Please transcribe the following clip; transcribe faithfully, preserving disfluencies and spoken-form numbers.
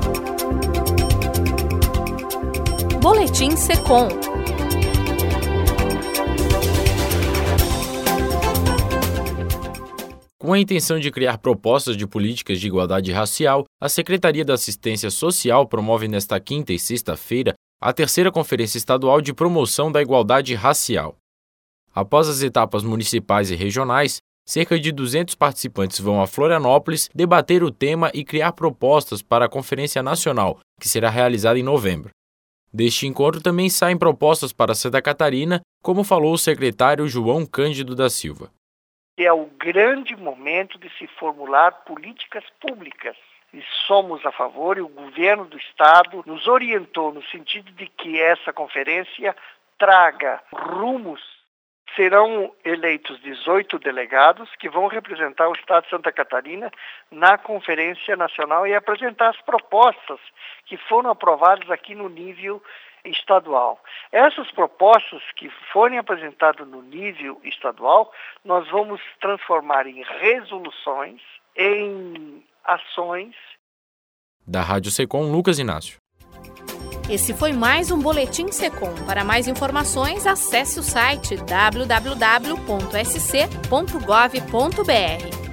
Boletim Secom. Com a intenção de criar propostas de políticas de igualdade racial, a Secretaria da Assistência Social promove nesta quinta e sexta-feira a terceira Conferência Estadual de Promoção da Igualdade Racial. Após as etapas municipais e regionais, cerca de duzentos participantes vão a Florianópolis debater o tema e criar propostas para a Conferência Nacional, que será realizada em novembro. Deste encontro também saem propostas para Santa Catarina, como falou o secretário João Cândido da Silva. É o grande momento de se formular políticas públicas. E somos a favor, e o governo do estado nos orientou no sentido de que essa conferência traga rumos. Serão eleitos dezoito delegados que vão representar o estado de Santa Catarina na Conferência Nacional e apresentar as propostas que foram aprovadas aqui no nível estadual. Essas propostas que forem apresentadas no nível estadual, nós vamos transformar em resoluções, em ações. Da Rádio Secom, Lucas Inácio. Esse foi mais um Boletim Secom. Para mais informações, acesse o site w w w ponto s c ponto gov ponto b r.